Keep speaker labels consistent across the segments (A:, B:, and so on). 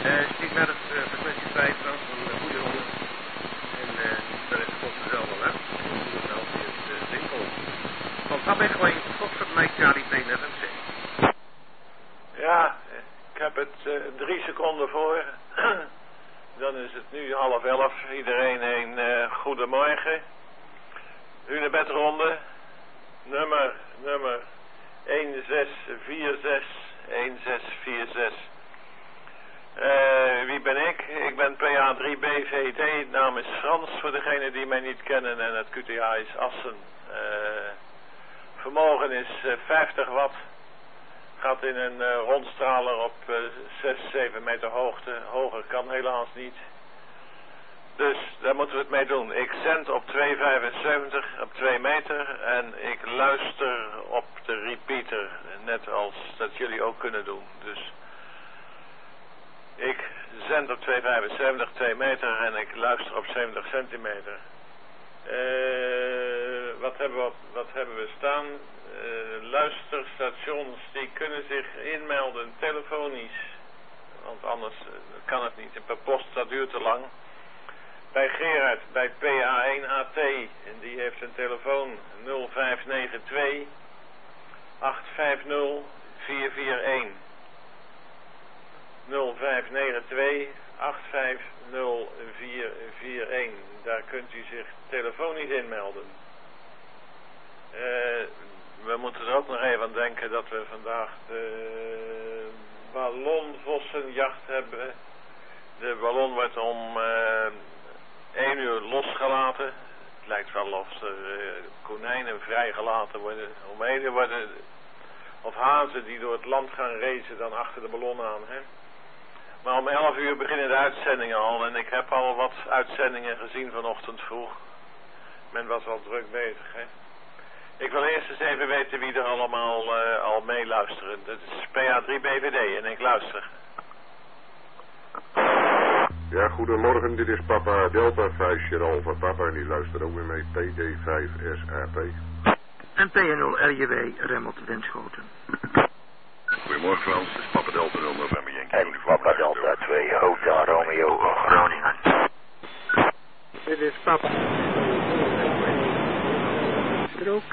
A: Ik naar het frequentiefeit van een goede ronde. En daar is de kost zelf al, hè? Nou, het winkel. Van Tabek gewoon Foxtrot Mike Charlie P11 C.
B: Ja, ik heb het 3 seconden voor. Dan is het nu 10:30. Iedereen een goedemorgen. Hunebedronde. Nummer 1646. 1646. Wie ben ik? Ik ben PA3BVD. Naam is Frans voor degenen die mij niet kennen. En het QTA is Assen. Vermogen is 50 watt. Gaat in een rondstraler op 6, 7 meter hoogte. Hoger kan helaas niet. Dus daar moeten we het mee doen. Ik zend op 2,75 op 2 meter. En ik luister op de repeater. Net als dat jullie ook kunnen doen. Dus ik zend op 2,75 2 meter. En ik luister op 70 centimeter. Wat hebben we staan? Luisterstations die kunnen zich inmelden telefonisch. Want anders kan het niet. Per post dat duurt te lang. Bij Gerard, bij PA1AT. En die heeft een telefoon 0592 850 441. 0592 850 441. Daar kunt u zich telefonisch inmelden. We moeten er ook nog even aan denken dat we vandaag de ballonvossenjacht hebben. De ballon wordt om 1 uur losgelaten. Het lijkt wel of er konijnen vrijgelaten worden. Om 1 uur worden, of hazen die door het land gaan racen dan achter de ballon aan. Hè? Maar om 11 uur beginnen de uitzendingen al. En ik heb al wat uitzendingen gezien vanochtend vroeg. Men was al druk bezig. Hè? Ik wil eerst eens even weten wie er allemaal al meeluisteren. Dat is PA3BVD en ik luister.
C: Ja, goedemorgen. Dit is Papa Delta 5 Alpha Papa en die luistert ook weer mee. PD5SAP.
D: En P0 RJW Remmelt Wenschoten.
C: Goedemorgen Frans, dit is Papa Delta 0 November Yankee.
E: En Papa Delta 2 Hotel Romeo Groningen.
F: Dit is Papa. Strook.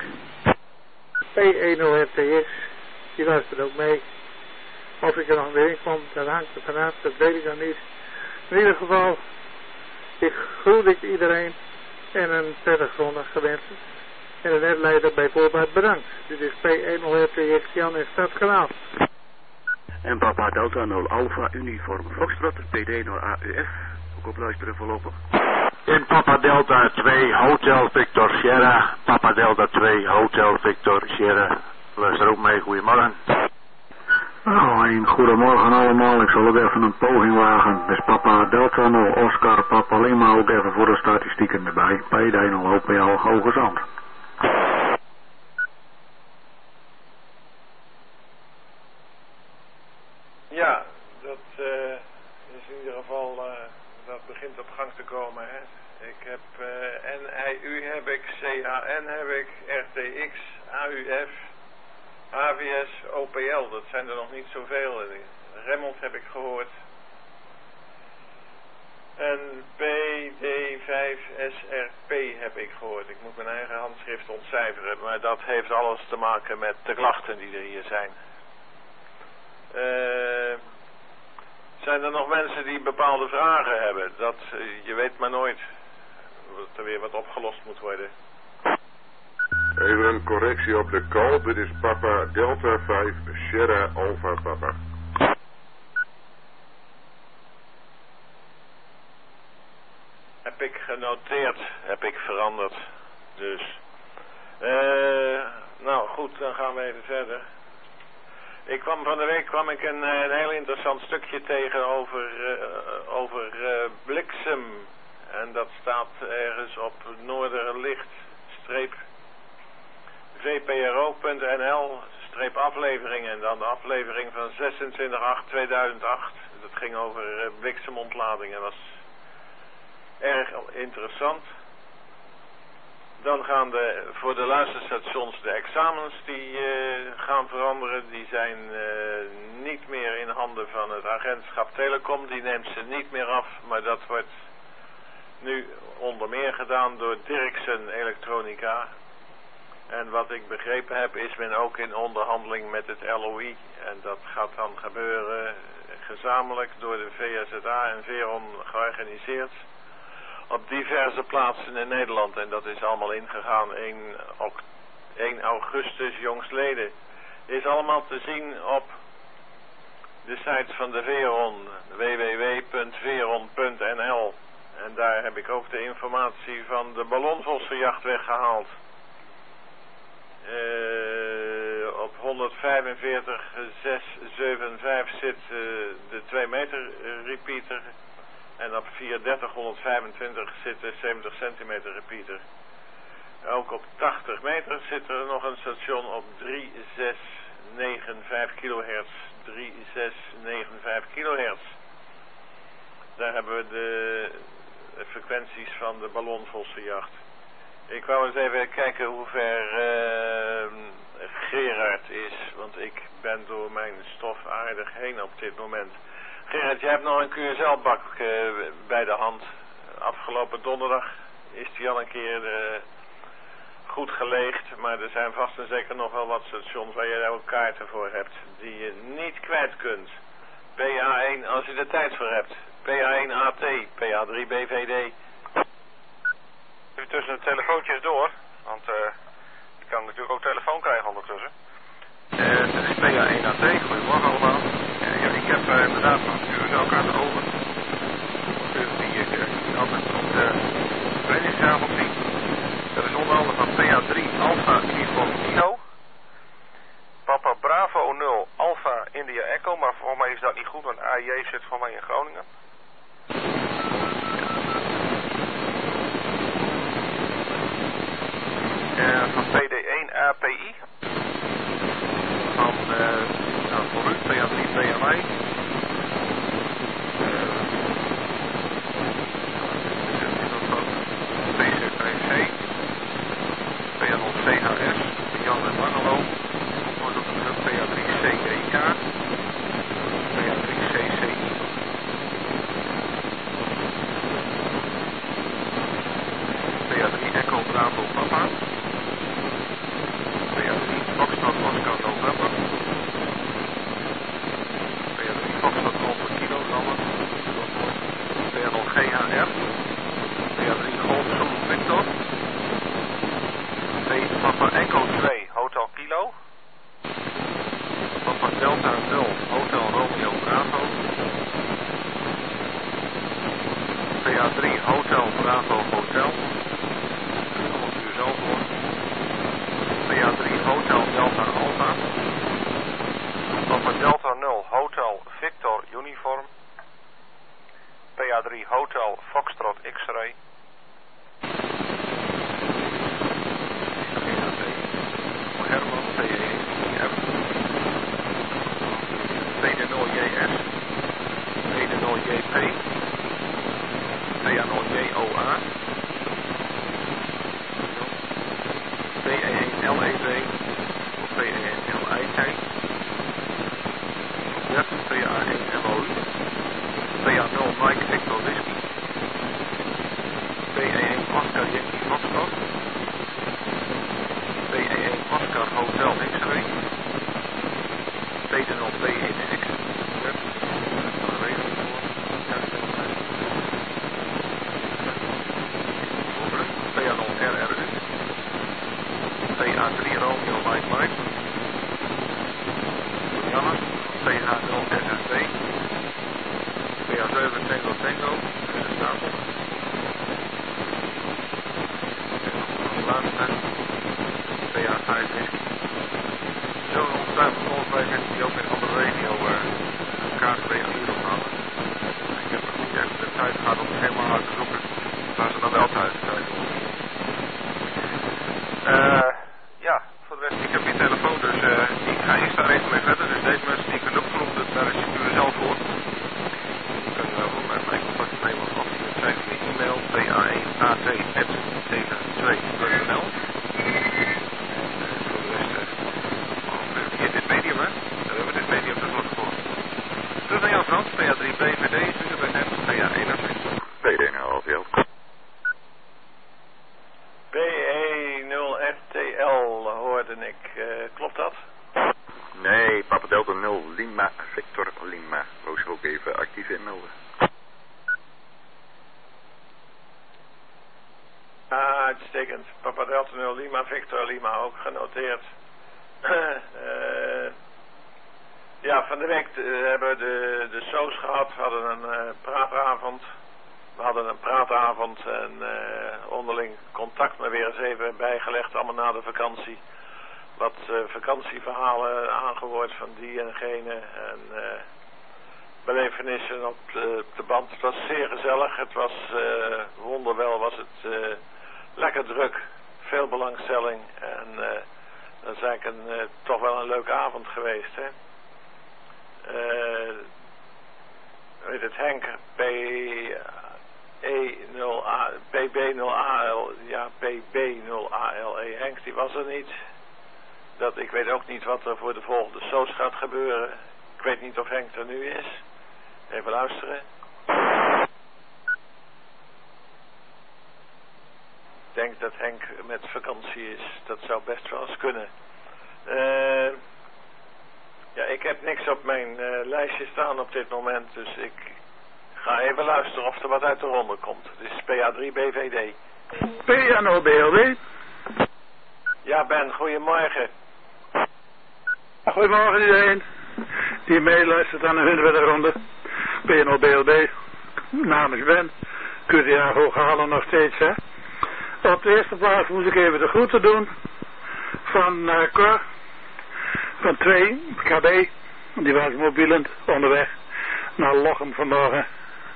F: P10RTX. Die luistert ook mee. Of ik er nog weer in kom, dat hangt er vanaf, dat weet ik dan niet. In ieder geval, ik groet iedereen en een prettige zondag gewenst. En de netleider bij voorbaat bedankt. Dit is P10RTX Jan in Stadskanaal.
G: En Papa Delta 0 Alpha Uniform Foxtrot, PD 0 AUF. Ook op luisteren voorlopig.
H: In Papa Delta 2 Hotel Victor Sierra. Papa Delta 2 Hotel Victor Sierra. Luister ook mee, goedemorgen.
I: Nou, een goedemorgen allemaal. Ik zal ook even een poging wagen. Dus Papa Delta 0 Oscar Papa Lima ook even voor de statistieken erbij. PD 0 OPL Hoge Zand.
B: Ja, dat is in ieder geval, dat begint op gang te komen. Hè? Ik heb NIU heb ik, CAN heb ik, RTX, AUF, HVS, OPL. Dat zijn er nog niet zoveel. Remmelt heb ik gehoord. En PD5SRP heb ik gehoord. Ik moet mijn eigen handschrift ontcijferen. Maar dat heeft alles te maken met de klachten die er hier zijn. Zijn er nog mensen die bepaalde vragen hebben? Je weet maar nooit dat er weer wat opgelost moet worden.
C: Even een correctie op de call. Dit is Papa Delta 5 Sierra Alpha Papa.
B: Heb ik genoteerd, heb ik veranderd. Dus. Nou goed, dan gaan we even verder. Van de week kwam ik een heel interessant stukje tegen over bliksem. En dat staat ergens op noorderlicht-vpro.nl-afleveringen. En dan de aflevering van 26/8/2008. Dat ging over bliksemontladingen. Dat was erg interessant. Dan gaan voor de luisterstations de examens die gaan veranderen. Die zijn niet meer in handen van het agentschap Telecom. Die neemt ze niet meer af, maar dat wordt nu onder meer gedaan door Dirksen Elektronica. En wat ik begrepen heb is men ook in onderhandeling met het LOI. En dat gaat dan gebeuren gezamenlijk door de VSZA en Veron georganiseerd. Op diverse plaatsen in Nederland. En dat is allemaal ingegaan 1 augustus jongstleden. Is allemaal te zien op de site van de Veron. www.veron.nl. En daar heb ik ook de informatie van de ballonvossenjacht weggehaald. Op 145.675 zit de 2 meter repeater. En op 430.125 zit de 70 centimeter repeater. Ook op 80 meter zit er nog een station op 3695 kilohertz. 3695 kilohertz. Daar hebben we de frequenties van de ballonvossenjacht. Ik wou eens even kijken hoe ver Gerard is. Want ik ben door mijn stof aardig heen op dit moment. Gerard, jij hebt nog een QSL-bak bij de hand. Afgelopen donderdag is die al een keer goed geleegd. Maar er zijn vast en zeker nog wel wat stations waar je daar ook kaarten voor hebt. Die je niet kwijt kunt. PA1 als je er tijd voor hebt. PA1 AT, PA3 BVD.
A: Even tussen de telefoontjes door. Want je kan natuurlijk ook telefoon krijgen ondertussen.
J: Dit is PA1 AT. Goedemorgen allemaal. Ik heb inderdaad nog een QSL-kaart over. Die ik altijd op de trainingsavond zie. Dat is onder andere van PA3 Alpha Uniform Kilo.
A: Papa Bravo 0 Alpha India Echo. Maar voor mij is dat niet goed, want AJ zit voor mij in Groningen. Van PD1 API.
J: Van voor u PA3 PMI. PCPC. PA0 CHS. Jan en Mangelo. Wordt op de PA3 CEK. PA3 CCI. PA3 Echo Bravo Papa. PA3 Foxtrot Oscar November. PA3 Foxtrot Alpha Kilo Rammer. PA0 GHR. PA3 Golf Zulu Victor. Papa Echo 2 Hotel Kilo. Papa Delta 0 Hotel Romeo Bravo. PA3 Hotel Bravo Hotel. Komt u zelf voor. PA3 Hotel Delta Alpha. Papa Delta 0 Hotel Victor Uniform. PA3 Hotel Foxtrot X-Ray. Herman PE1 PD0JS PD0JP PA0JOA PE1LEV of PE1LIT PA1LOU PA0 Mike Victor Whisky PE1 Oscar Yankee Foxtrot PE1 Oscar Hotel X-Ray PD0 PE1X PA0 RRU PA3 Romeo Mike Mike Janne PH0 SSB PA7 Tango Tango Stapel laatste PA5 Whisky. Zo ongetwijfeld volgens mij mensen die ook in andere regio kaart regulier ophalen. Ik heb nog niet echt de tijd gehad om helemaal uit te zoeken waar ze dan wel thuis zijn. Ja, voor de rest, ik heb je telefoon, dus ik ga eerst daar even mee verder. Dus deze mensen die ik kunnen opgeroepen, daar is je zelf voor. Je kunt met mij contact nemen of je schrijft me e-mail pa1at@72.nl.
B: uitstekend. Papa Delta 0 Lima, Victor Lima ook genoteerd. Ja, van de week hebben we de SOS gehad. We hadden een praatavond. We hadden een praatavond en onderling contact maar weer eens even bijgelegd, allemaal na de vakantie. Wat vakantieverhalen aangehoord van die en gene en belevenissen op de band. Het was zeer gezellig, het was wonderwel was het lekker druk, veel belangstelling en dat is eigenlijk toch wel een leuke avond geweest, hè. Weet het, Henk, PB0AL, ja, PB0ALE, Henk, die was er niet. Ik weet ook niet wat er voor de volgende SOS gaat gebeuren. Ik weet niet of Henk er nu is. Even luisteren. Ik denk dat Henk met vakantie is. Dat zou best wel eens kunnen. Ja, ik heb niks op mijn lijstje staan op dit moment, dus ik ga even luisteren of er wat uit de ronde komt. Het is PA3BVD.
F: PA0BLD.
B: Ja, Ben, goedemorgen.
F: Goedemorgen iedereen die meeluistert aan de Hundewenderronde. PA0BLD. Namens Ben. QTA Hooghalen nog steeds, hè. Op de eerste plaats moet ik even de groeten doen van Cor. Van 2 KB. Die was mobielend onderweg naar Lochem vanmorgen.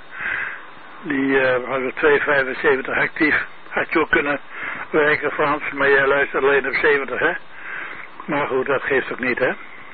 F: Die was 2,75 actief. Had je ook kunnen werken, Frans, maar jij luistert alleen op 70, hè. Maar goed, dat geeft ook niet, hè.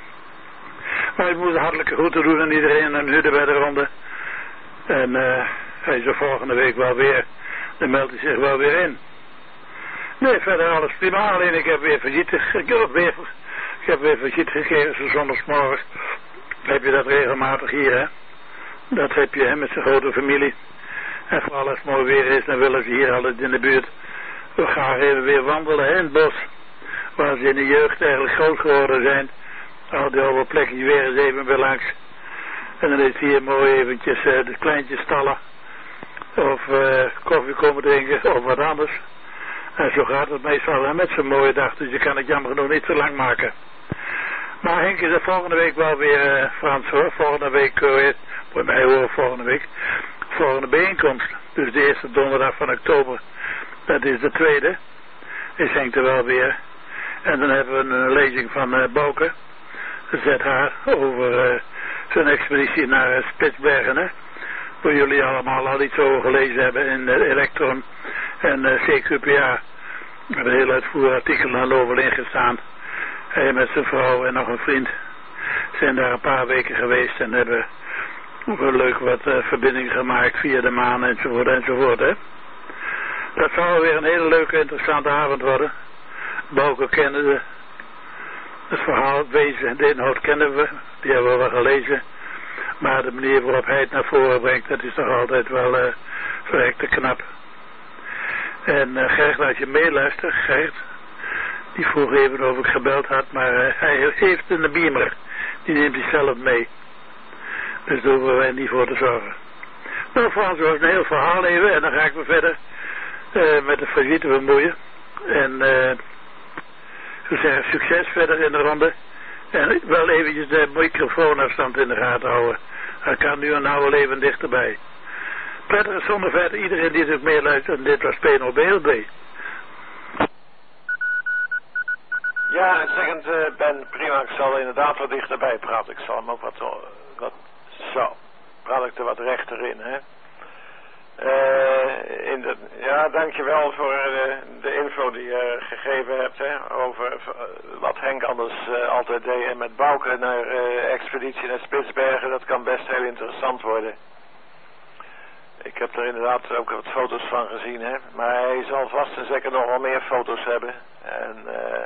F: Maar ik moet de hartelijke groeten doen aan iedereen en de bij de ronde. En hij is er volgende week wel weer. Dan meldt hij zich wel weer in. Nee, verder alles prima. Alleen ik heb weer visite. Ik heb weer visite gekregen, zo zondagsmorgen. Heb je dat regelmatig hier, hè. Dat heb je, hè, met zijn grote familie. En vooral als het mooi weer is, dan willen ze hier altijd in de buurt. We gaan even weer wandelen, hè, in het bos. Waar ze in de jeugd eigenlijk groot geworden zijn. Al die oude plekjes weer eens even weer langs. En dan is hier mooi eventjes de kleintjes stallen. Of koffie komen drinken, of wat anders. En zo gaat het meestal, hè, met zo'n mooie dag. Dus je kan het jammer genoeg niet zo lang maken. Maar Henk is er volgende week wel weer, Frans, hoor. Volgende week, voor mij hoor, volgende bijeenkomst. Dus de eerste donderdag van oktober. Dat is de tweede. Is Henk er wel weer. En dan hebben we een lezing van Bouke. ZH over zijn expeditie naar Spitsbergen, hè. Waar jullie allemaal al iets over gelezen hebben in Electron en CQPA. Er hebben een heel uitvoerig artikel al over ingestaan. Hij met zijn vrouw en nog een vriend zijn daar een paar weken geweest en hebben ook wel leuk wat verbindingen gemaakt via de maan enzovoort, hè. Dat zal weer een hele leuke, interessante avond worden. Bouke kennen we. Het verhaal, het wezen, de inhoud kennen we. Die hebben we wel gelezen. Maar de manier waarop hij het naar voren brengt, dat is toch altijd wel verrekte knap. En Gert, als je meeluistert, Gert, die vroeg even of ik gebeld had, maar hij heeft een beamer. Die neemt hij zelf mee. Dus daar hoeven wij niet voor te zorgen. Nou, Frans, was een heel verhaal even en dan ga ik weer verder met de visite bemoeien. En ik zeg succes verder in de ronde. En wel eventjes de microfoonafstand in de gaten houden. Hij kan nu een oude leven dichterbij. Prettige zondag verder iedereen die het meeluistert. En dit was PA0BLD.
B: Ja, zeggend Ben, prima. Ik zal inderdaad wat dichterbij praten. Ik zal hem ook wat zo. Praat ik er wat rechter in, hè. Ja, dankjewel voor de info die je gegeven hebt, hè, over wat Henk anders altijd deed. En met Bouke naar expeditie naar Spitsbergen, dat kan best heel interessant worden. Ik heb er inderdaad ook wat foto's van gezien, hè. Maar hij zal vast en zeker nog wel meer foto's hebben. En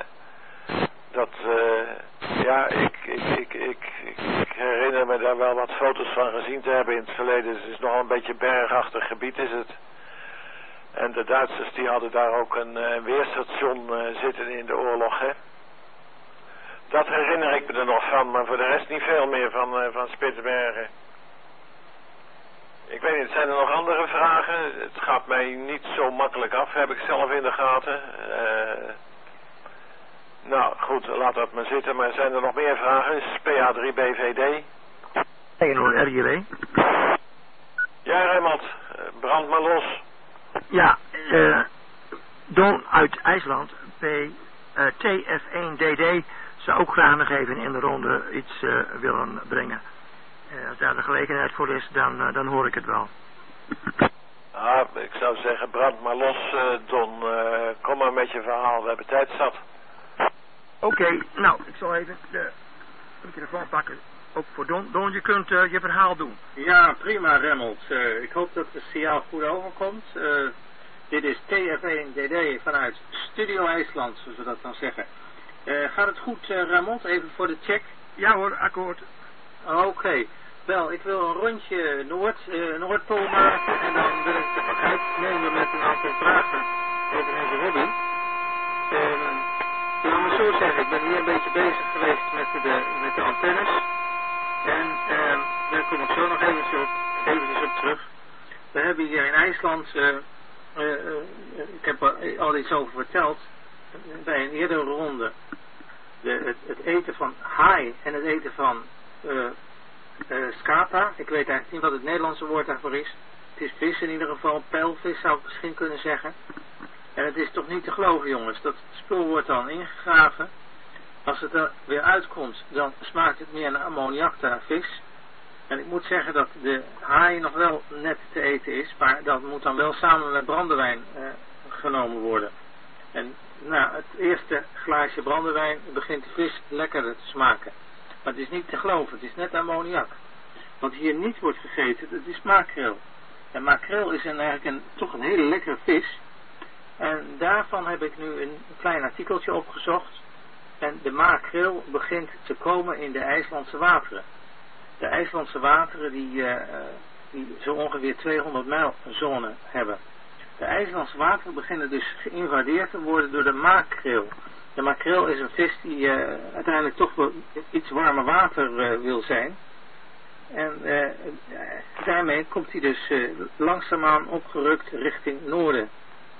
B: ja, ik herinner me daar wel wat foto's van gezien te hebben in het verleden. Het is nog een beetje bergachtig gebied is het. En de Duitsers die hadden daar ook een weerstation zitten in de oorlog, hè. Dat herinner ik me er nog van, maar voor de rest niet veel meer van Spitsbergen. Ik weet weet niet, zijn er nog andere vragen? Het gaat mij niet zo makkelijk af, heb ik zelf in de gaten. Nou goed, laat dat maar zitten. Maar zijn er nog meer vragen? PA3BVD.
D: 1-0 RJW.
B: Ja, Raymond, brand maar los.
D: Ja, Don uit IJsland, TF1DD, zou ook graag nog even in de ronde iets willen brengen. Als daar de gelegenheid voor is, dan hoor ik het wel.
B: Ah, ik zou zeggen, brand maar los, Don. Kom maar met je verhaal, we hebben tijd zat.
D: Oké, nou, ik zal even de microfoon pakken. Ook voor Don. Don, je kunt je verhaal doen.
F: Ja, prima, Remmelt. Ik hoop dat de signaal goed overkomt. Dit is TF1DD vanuit Studio IJsland, zoals we dat dan zeggen. Gaat het goed, Remmelt? Even voor de check.
D: Ja hoor, akkoord.
F: Oké. Wel, ik wil een rondje Noordpool maken en dan wil ik de pakket nemen met een aantal vragen over onze hobby. Laat me zo zeggen, ik ben hier een beetje bezig geweest met de antennes. En daar kom ik zo nog eventjes op terug. We hebben hier in IJsland, ik heb er al iets over verteld, bij een eerdere ronde, het eten van haai en het eten van scata. Ik weet eigenlijk niet wat het Nederlandse woord daarvoor is. Het is vis in ieder geval, pijlvis zou ik misschien kunnen zeggen. En het is toch niet te geloven, jongens, dat spul wordt dan ingegraven. Als het er weer uitkomt, dan smaakt het meer naar ammoniak dan vis. En ik moet zeggen dat de haai nog wel net te eten is, maar dat moet dan wel samen met brandewijn genomen worden. En na het eerste glaasje brandewijn begint de vis lekkerder te smaken. Maar het is niet te geloven, het is net ammoniak. Wat hier niet wordt gegeten, dat is makreel. En makreel is eigenlijk toch een hele lekkere vis. En daarvan heb ik nu een klein artikeltje opgezocht. En de makreel begint te komen in de IJslandse wateren. De IJslandse wateren die zo ongeveer 200 mijl zone hebben. De IJslandse wateren beginnen dus geïnvadeerd te worden door de makreel. De makreel is een vis die uiteindelijk toch wel iets warmer water wil zijn. En daarmee komt hij dus langzaamaan opgerukt richting noorden.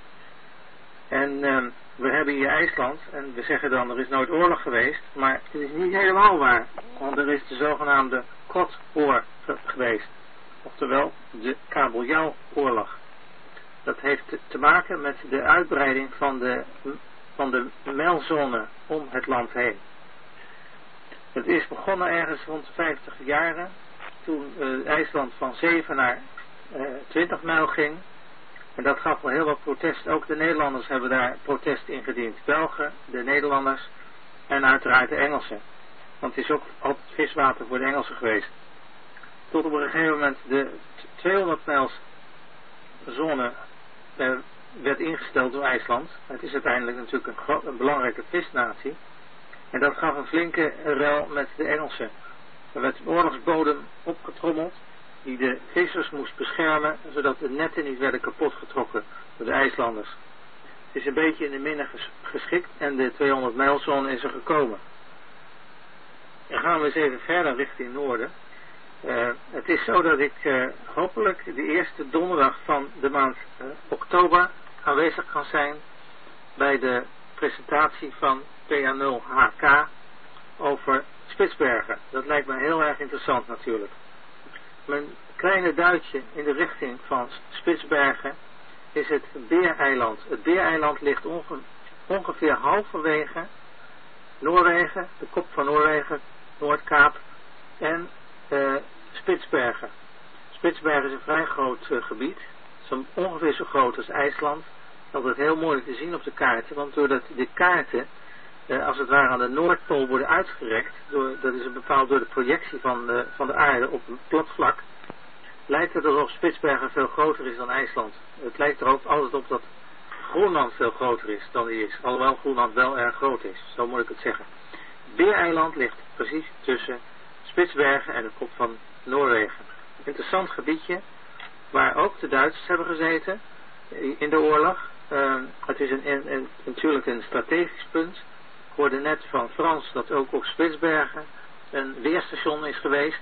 F: En we hebben hier IJsland, en we zeggen dan er is nooit oorlog geweest, maar het is niet helemaal waar. Want er is de zogenaamde Kotoor geweest. Oftewel de Kabeljauwoorlog. Dat heeft te maken met de uitbreiding van de mijlzone om het land heen. Het is begonnen ergens rond de 50 jaren, toen IJsland van 7 naar 20 mijl ging. En dat gaf wel heel wat protest. Ook de Nederlanders hebben daar protest ingediend. Belgen, de Nederlanders en uiteraard de Engelsen. Want het is ook altijd viswater voor de Engelsen geweest. Tot op een gegeven moment de 200 mijls zone werd ingesteld door IJsland. Het is uiteindelijk natuurlijk een belangrijke visnatie. En dat gaf een flinke rel met de Engelsen. Er werd een oorlogsbodem opgetrommeld die de vissers moest beschermen, zodat de netten niet werden kapotgetrokken door de IJslanders. Het is een beetje in de minne geschikt en de 200 mijlzone is er gekomen. Dan gaan we eens even verder richting noorden. Het is zo dat ik hopelijk de eerste donderdag van de maand oktober aanwezig kan zijn bij de presentatie van PA0HK over Spitsbergen. Dat lijkt me heel erg interessant natuurlijk. Mijn kleine duitje in de richting van Spitsbergen is het Beereiland. Het Beereiland ligt ongeveer halverwege Noorwegen, de kop van Noorwegen, Noordkaap en Spitsbergen. Spitsbergen is een vrij groot gebied, ongeveer zo groot als IJsland. Altijd heel mooi te zien op de kaarten, want doordat de kaarten als het ware aan de Noordpool worden uitgerekt, dat is bepaald door de projectie van de aarde op een plat vlak, lijkt het alsof Spitsbergen veel groter is dan IJsland. Het lijkt er ook altijd op dat Groenland veel groter is dan die is, alhoewel Groenland wel erg groot is, zo moet ik het zeggen. Beereiland ligt precies tussen Spitsbergen en de kop van Noorwegen. Interessant gebiedje, waar ook de Duitsers hebben gezeten in de oorlog. Het is natuurlijk een strategisch punt. Ik hoorde net van Frans dat ook op Spitsbergen een weerstation is geweest.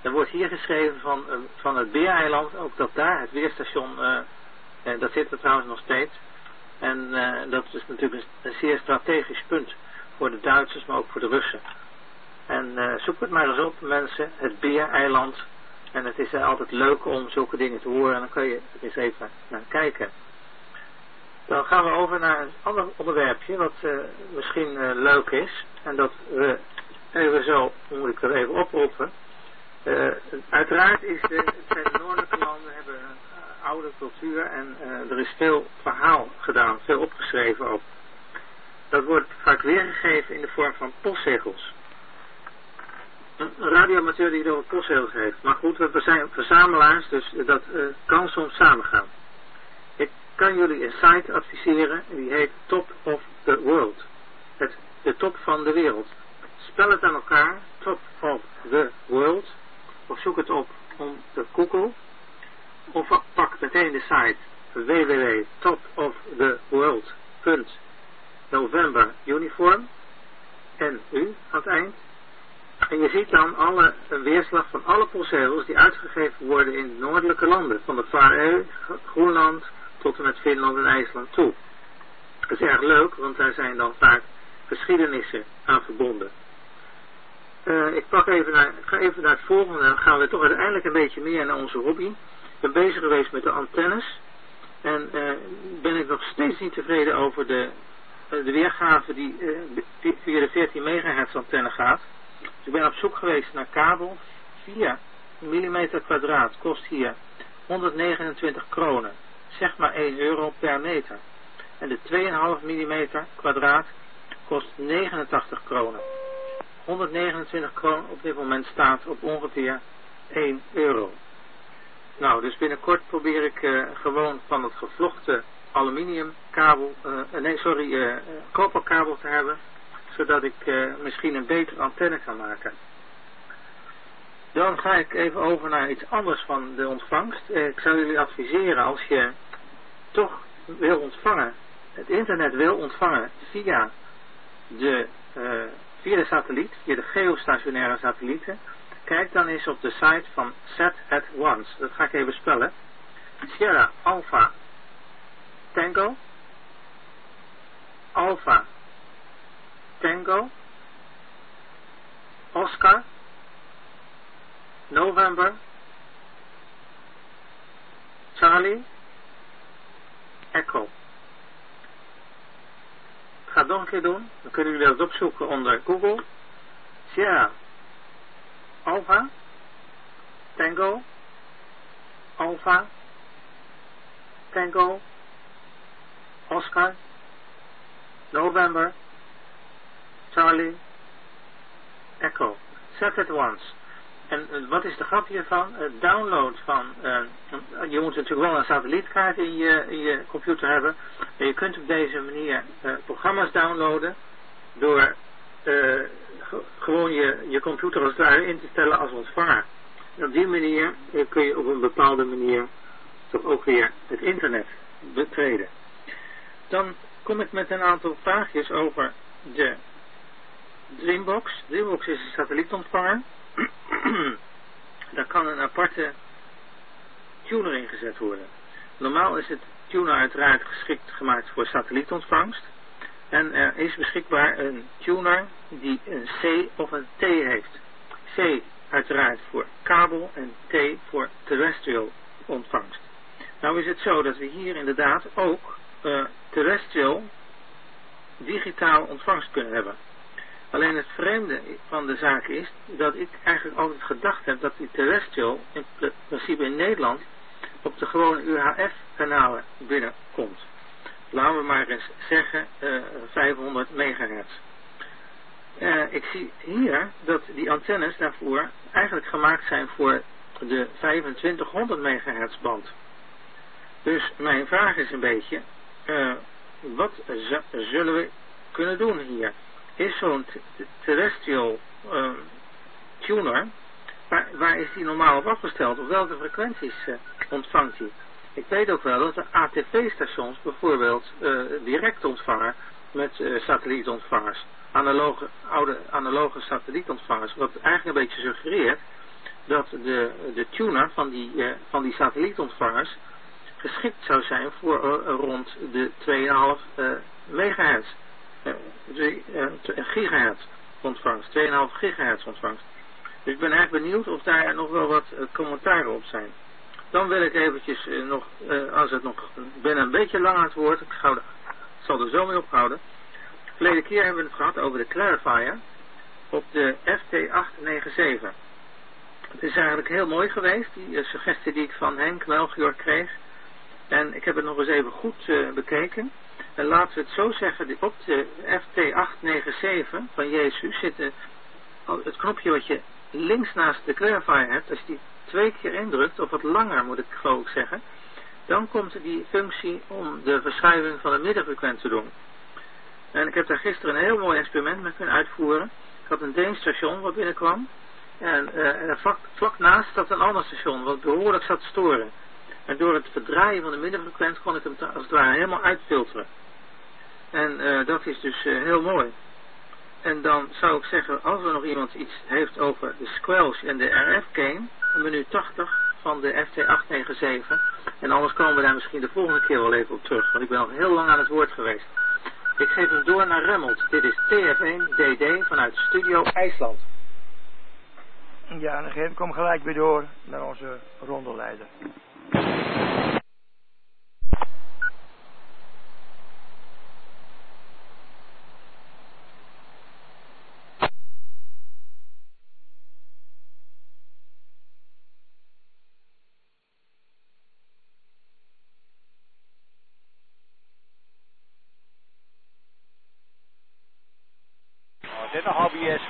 K: Er wordt hier geschreven van het Beereiland, ook dat daar, het weerstation, dat zit er trouwens nog steeds. En dat is natuurlijk een zeer strategisch punt voor de Duitsers, maar ook voor de Russen. En zoek het maar eens op, mensen, het Beereiland. En het is altijd leuk om zulke dingen te horen en dan kan je er eens even naar kijken. Dan gaan we over naar een ander onderwerpje wat misschien leuk is. En dat we even zo, moet ik er even oproepen. Uiteraard zijn de noordelijke landen hebben een oude cultuur en er is veel verhaal gedaan, veel opgeschreven ook. Dat wordt vaak weergegeven in de vorm van postzegels. Een radioamateur die door postzegels heeft. Maar goed, we zijn verzamelaars, dus dat kan soms samengaan. Ik kan jullie een site adviseren, die heet Top of the World. De top van de wereld. Spel het aan elkaar, Top of the World. Of zoek het op de Google. Of pak meteen de site www.topoftheworld.novemberuniform. NU aan het eind. En je ziet dan alle weerslag van alle postzegels die uitgegeven worden in de noordelijke landen. Van de Faroe, Groenland tot en met Finland en IJsland toe. Dat is erg leuk, want daar zijn dan vaak geschiedenissen aan verbonden. Ik ga even naar het volgende en dan gaan we toch uiteindelijk een beetje meer naar onze hobby. Ik ben bezig geweest met de antennes en ben ik nog steeds niet tevreden over de weergave die via de 14 megahertz antenne gaat. Dus ik ben op zoek geweest naar kabel. 4 mm kwadraat kost hier 129 kronen. Zeg maar 1 euro per meter. En de 2,5 mm kwadraat kost 89 kronen. 129 kronen op dit moment staat op ongeveer 1 euro. Nou, dus binnenkort probeer ik gewoon van het gevlochten aluminiumkabel, koperkabel te hebben, zodat ik misschien een betere antenne kan maken. Dan ga ik even over naar iets anders van de ontvangst. Ik zou jullie adviseren, als je toch wil ontvangen, het internet wil ontvangen via de satelliet, via de geostationaire satellieten, kijk dan eens op de site van Set at Once. Dat ga ik even spellen. Sierra Alpha Tango Alpha Tango Oscar November Charlie Echo. Ik ga het nog een keer doen. Dan kunnen jullie dat opzoeken onder Google. Sierra Alpha Tango Alpha Tango Oscar November Charlie Echo. Set at once. En wat is de grap hiervan? Het download van... je moet natuurlijk wel een satellietkaart in je computer hebben. En je kunt op deze manier programma's downloaden door gewoon je computer als het ware in te stellen als ontvanger. En op die manier kun je op een bepaalde manier toch ook weer het internet betreden. Dan kom ik met een aantal vraagjes over de Dreambox. Dreambox is een satellietontvanger. Daar kan een aparte tuner ingezet worden. Normaal is het tuner uiteraard geschikt gemaakt voor satellietontvangst. En er is beschikbaar een tuner die een C of een T heeft. C uiteraard voor kabel en T voor terrestrial ontvangst. Nou is het zo dat we hier inderdaad ook terrestrial digitaal ontvangst kunnen hebben. Alleen het vreemde van de zaak is dat ik eigenlijk altijd gedacht heb dat die terrestrial in principe in Nederland op de gewone UHF-kanalen binnenkomt. Laten we maar eens zeggen 500 megahertz. Ik zie hier dat die antennes daarvoor eigenlijk gemaakt zijn voor de 2500 megahertz band. Dus mijn vraag is een beetje, wat zullen we kunnen doen hier? Is zo'n terrestrial tuner, waar is die normaal op afgesteld? Op welke frequenties ontvangt hij? Ik weet ook wel dat de ATV-stations bijvoorbeeld direct ontvangen met satellietontvangers. Oude analoge satellietontvangers. Wat eigenlijk een beetje suggereert dat de tuner van die satellietontvangers geschikt zou zijn voor rond de 2,5 megahertz. Gigahertz ontvangst. 2,5 gigahertz ontvangst. Dus ik ben erg benieuwd of daar nog wel wat commentaren op zijn. Dan wil ik eventjes ik ben een beetje lang aan het woord, ik zal er zo mee ophouden. Verleden keer hebben we het gehad over de clarifier op de FT897. Het is eigenlijk heel mooi geweest, die suggestie die ik van Henk Melchior kreeg. En ik heb het nog eens even goed bekeken. En laten we het zo zeggen, op de FT897 van Jezus zit het knopje wat je links naast de clarifier hebt. Als je die 2 keer indrukt, of wat langer moet ik geloof ik zeggen, dan komt die functie om de verschuiving van het middenfrequent te doen. En ik heb daar gisteren een heel mooi experiment mee kunnen uitvoeren. Ik had een Deens station wat binnenkwam. En vlak naast zat een ander station wat behoorlijk zat te storen. En door het verdraaien van de middenfrequent kon ik hem als het ware helemaal uitfilteren. En dat is dus heel mooi. En dan zou ik zeggen, als er nog iemand iets heeft over de squelch en de RF-gain, minuut 80 van de FT897. En anders komen we daar misschien de volgende keer wel even op terug, want ik ben al heel lang aan het woord geweest. Ik geef hem door naar Remmelt. Dit is TF1DD vanuit Studio IJsland.
D: Ja, en dan geef ik hem gelijk weer door naar onze rondeleider.
J: Dit een HBS.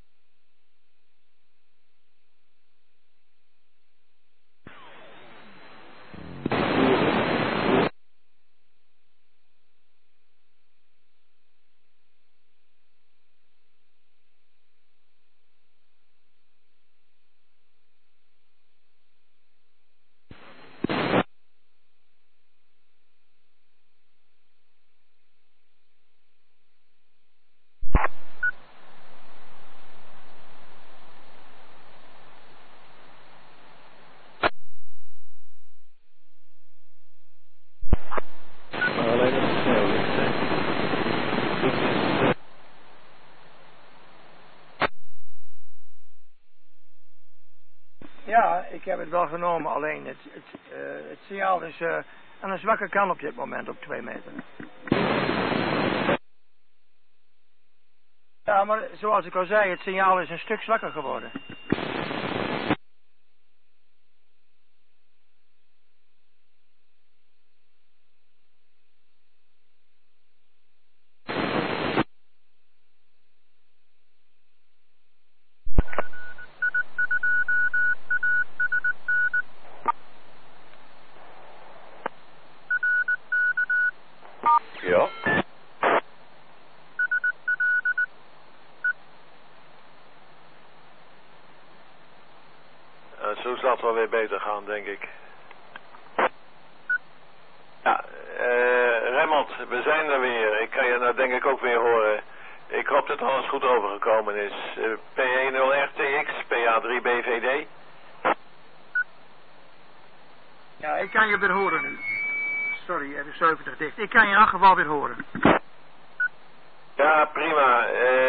D: Ja, ik heb het wel genomen, alleen het signaal is aan een zwakke kant op dit moment op 2 meter. Ja, maar zoals ik al zei, het signaal is een stuk zwakker geworden.
B: Ja. Zo zal het wel weer beter gaan, denk ik. Ja, Remmelt, we zijn er weer. Ik kan je nou denk ik ook weer horen. Ik hoop dat alles goed overgekomen is. P10RTX, PA3BVD.
D: Ja, ik kan je weer horen nu. Sorry, het is 70 dicht. Ik kan je in elk geval weer horen.
B: Ja, prima.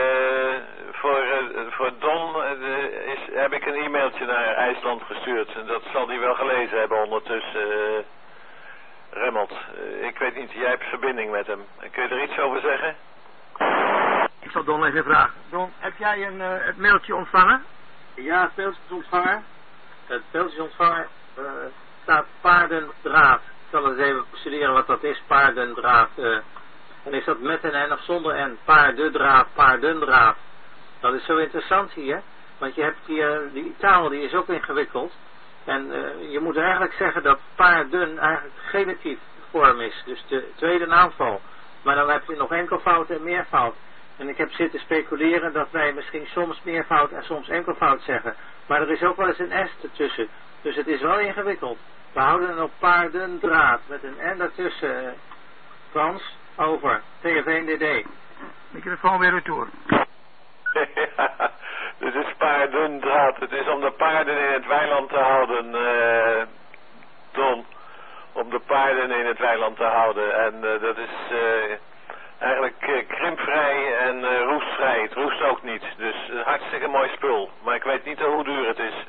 B: Voor Don heb ik een e-mailtje naar IJsland gestuurd. En dat zal hij wel gelezen hebben ondertussen. Remmelt, ik weet niet, jij hebt verbinding met hem. Kun je er iets over zeggen?
D: Ik zal Don even vragen. Don, heb jij het mailtje ontvangen?
K: Ja, het mailtje is ontvangen. Het mailtje is ontvangen. Staat paardendraad. Ik zal eens even studeren wat dat is, paardendraad. En is dat met een N of zonder N? Paardendraad. Dat is zo interessant hier. Want je hebt hier, die taal die is ook ingewikkeld. En je moet eigenlijk zeggen dat paarden eigenlijk genitief vorm is. Dus de tweede naamval. Maar dan heb je nog enkelvoud en meervoud. En ik heb zitten speculeren dat wij misschien soms meervoud en soms enkelvoud zeggen. Maar er is ook wel eens een S ertussen. Dus het is wel ingewikkeld. We houden het op paardendraad met een N daartussen. Frans, over. TF1DD.
D: Microfoon weer retour.
B: Dit is paardendraad. Het is om de paarden in het weiland te houden, Don. Om de paarden in het weiland te houden. En dat is eigenlijk krimpvrij en roestvrij. Het roest ook niet. Dus een hartstikke mooi spul. Maar ik weet niet hoe duur het is.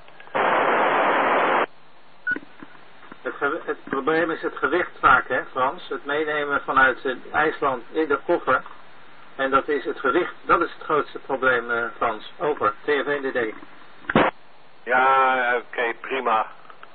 K: Het probleem is het gewicht vaak, hè Frans? Het meenemen vanuit IJsland in de koffer. En dat is het gewicht. Dat is het grootste probleem, Frans. Over. TFNDD.
B: Ja, oké, prima.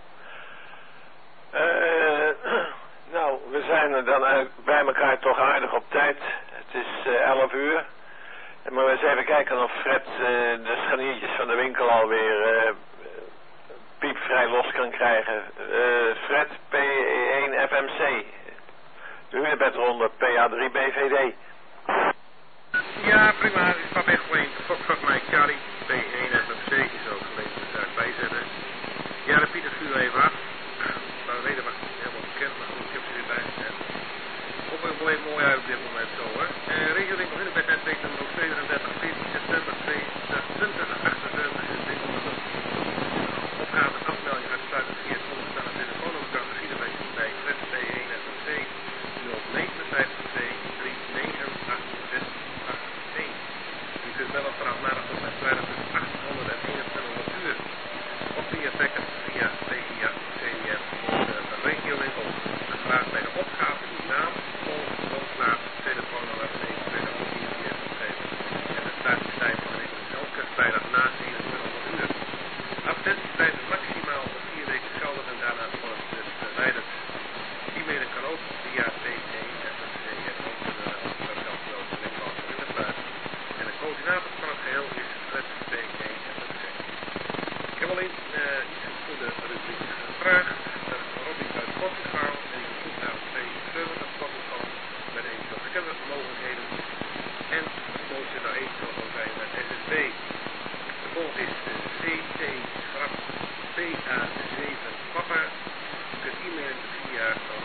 B: Nou, we zijn er dan bij elkaar toch aardig op tijd. Het is 11 uur. Maar we eens even kijken of Fred de scharniertjes van de winkel alweer piepvrij los kan krijgen. Fred, P1 FMC. De huurbedronde, PA3 BVD.
A: Ja, prima. Ik sta echt alleen. Foxtrot Mike Charlie, P1 FMC is ook gelezen. Moet ik daarbij zetten. Ja, de Pieter vuur even af. Nou, reden was niet helemaal bekend, maar goed, ik heb ze weer bij gezet. Op een probleem mooi uit op dit moment zo, hè. Regeling in bij net weten nog 37, 14 september 2020, 78, is dit onder de opgave afmelding uitsluitend via het onderstaande telefoonnummer kan gezien bij Fred P1 FMC 059 3986 81. U kunt bellen vanaf maandag tot en vrijdag tussen 800 en 2100 uur. Of via tekken via PIA CDF de regiowinkel. Graag bij de opgave uw naam, woonplaats, telefoonnummer en eventuele mobiele geven. En de sluitingstijd van elke vrijdag na 2100 uur. Advertentietijd is maximaal 4 weken geldig en daarna wordt het dus verwijderd. E-mailen kan ook via P1 FMC en ook de zelfloze website in de buiten. En de coördinator van het geheel is Fred P1 FMC. Ik heb alleen iets voor de rubriek gevraagd. Robin uit Portugal en ik zoek naar 270 Portugal met eventueel scannermogelijkheden. En het mooiste nou eventueel zal zijn met SSB. De volgende is CT Grap PA7 Papa. Je kunt e-mailen via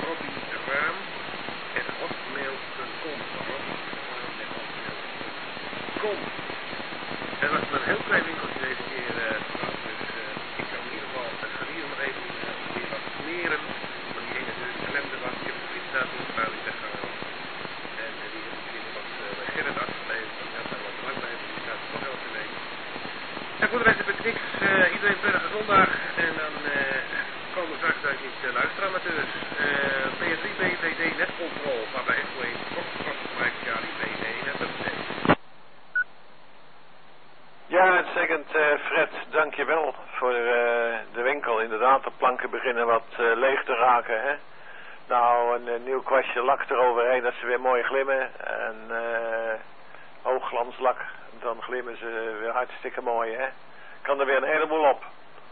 A: robbyraam@hotmail.com. Er was maar een heel klein winkeltje deze keer, dus ik zou in ieder geval het genier nog even weer wat smeren. Want die ene deur klemde was. Ik heb de presentatie in de buiten weggehaald. En die heb ik weer wat bij Gerrit afgeleverd. Dat gaat wel lang bij, dus die staat er toch elke week. En voor de rest heb ik niks. Iedereen prettige zondag. En dan komen we straks uit niet luisteramateurs. PS3 BVD netcontrol. Waarbij Echo 1 Foxtrot Mike Charlie BD en dat is.
B: Ja, uitstekend Fred, dankjewel voor de winkel. Inderdaad, de planken beginnen wat leeg te raken, hè. Nou, een nieuw kwastje lak eroverheen, dat ze weer mooi glimmen. En hoogglanslak, dan glimmen ze weer hartstikke mooi, hè. Kan er weer een heleboel op.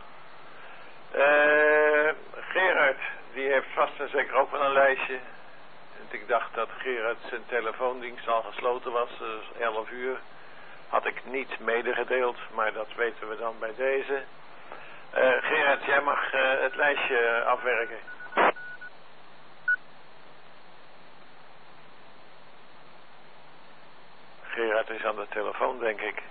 B: Gerard, die heeft vast en zeker ook wel een lijstje. Ik dacht dat Gerard zijn telefoondienst al gesloten was, dus 11 uur. Had ik niet medegedeeld, maar dat weten we dan bij deze. Gerard, jij mag het lijstje afwerken. Gerard is aan de telefoon, denk ik.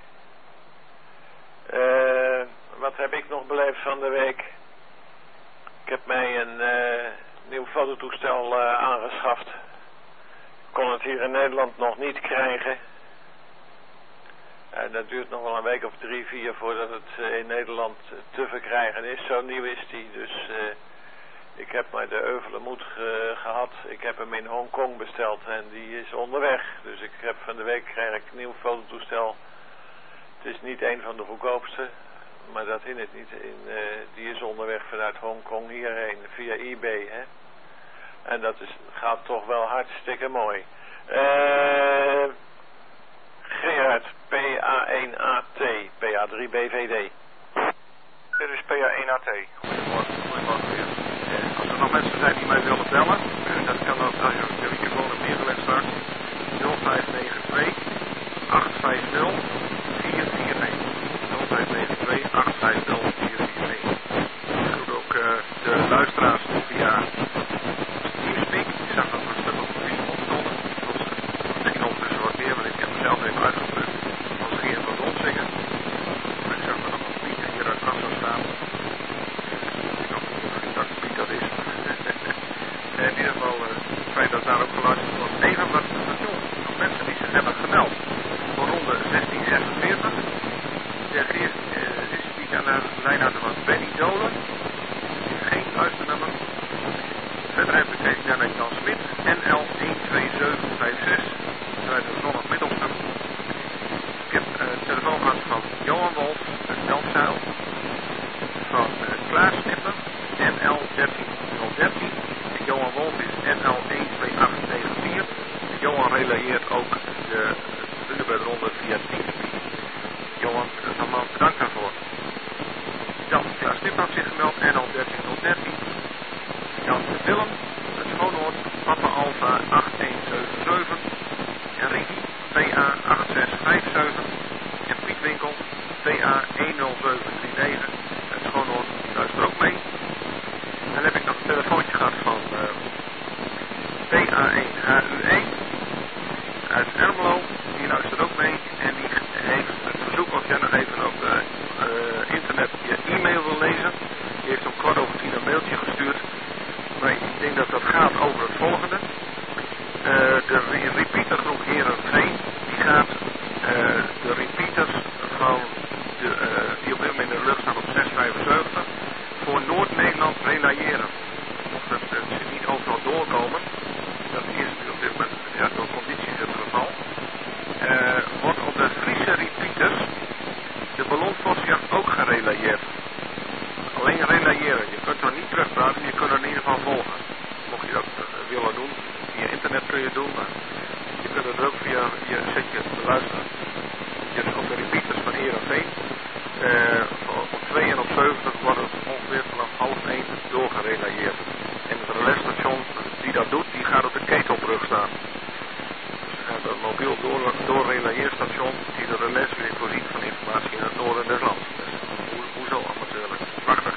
B: Wat heb ik nog beleefd van de week? Ik heb mij een nieuw fototoestel aangeschaft. Ik kon het hier in Nederland nog niet krijgen. En dat duurt nog wel een week of 3, 4 voordat het in Nederland te verkrijgen is. Zo nieuw is die. Dus ik heb maar de euvele moed gehad. Ik heb hem in Hongkong besteld en die is onderweg. Dus ik heb van de week krijg ik een nieuw fototoestel. Het is niet een van de goedkoopste. Maar dat in het niet. Die is onderweg vanuit Hongkong hierheen via eBay. Hè? En dat gaat toch wel hartstikke mooi. Gerard, PA1AT, PA3 BVD.
J: Dit is PA1AT. Goedemorgen weer. Als er nog mensen zijn die mij willen bellen, dat kan ook als je de microfoon hebt neergelegd straks. 0592 850 449. 0592 850 449. Ik doe ook de luisteraars via Teamspeak. Ik zag dat er een stuk op de Facebook stonden. Misschien ondertussen wat meer, want ik heb mezelf even uitgedrukt. Als Geert wat opzingen. daar ook geluisterd wordt. Even wat stations van mensen die zich hebben gemeld voor ronde 1646. De eerste die ik aan de lijn had was Benny Dolen. Geen luisternummer. Verder heb ik deze Janek Jan Smit, NL 12756, vanuit de zondagmiddelstum. Ik heb telefoon gehad van Johan Wolf, uit Delfzijl, van Klaas Snipper, NL 13013. En Johan Wolf is NL 12894. Johan relayeert ook de Hunebedronde via Teamspeak. Johan, nogmaals bedankt daarvoor. Dan, Klaas Snipper had zich gemeld, NL 13013. Jan Willem, het Schoonoord, Papa Alpha 8177. En Ricky, PA 8657. En Piet Winkel, PA 10739. Het Schoonoord, die luistert ook mee. Dan heb ik nog een telefoontje gehad van PA1HU1 uit Ermelo. Die luistert ook mee. En die heeft het verzoek of jij nog even op internet je e-mail wil lezen. Die heeft om 10:15 een mailtje gestuurd. Maar ik denk dat dat gaat over het volgende. De repeatergroep Heerenveen, die gaat de repeaters van die op dit moment in de lucht staan op 675 voor Noord-Nederland relayeren. Omdat ze niet overal doorkomen. Dat is op dit moment door condities het geval. Wordt op de Friese repeaters de ballonvosjacht ook gerelayeerd. Alleen relayeren. Je kunt er niet terugpraten, je kunt er in ieder geval volgen. Mocht je dat willen doen, via internet kun je het doen, maar je kunt het ook via je setje beluisteren. Dus op de repeaters van Heerenveen, op 2 en op 70 wordt het ongeveer vanaf 12:30 doorgerelayeerd. En het relais-station die dat doet, die gaat op de Ketelbrug staan. Dus we hebben een mobiel doorrelayeerstation die de relais weer voorziet van informatie in het noorden des lands. Dus hoezo amateurlijk? Prachtig.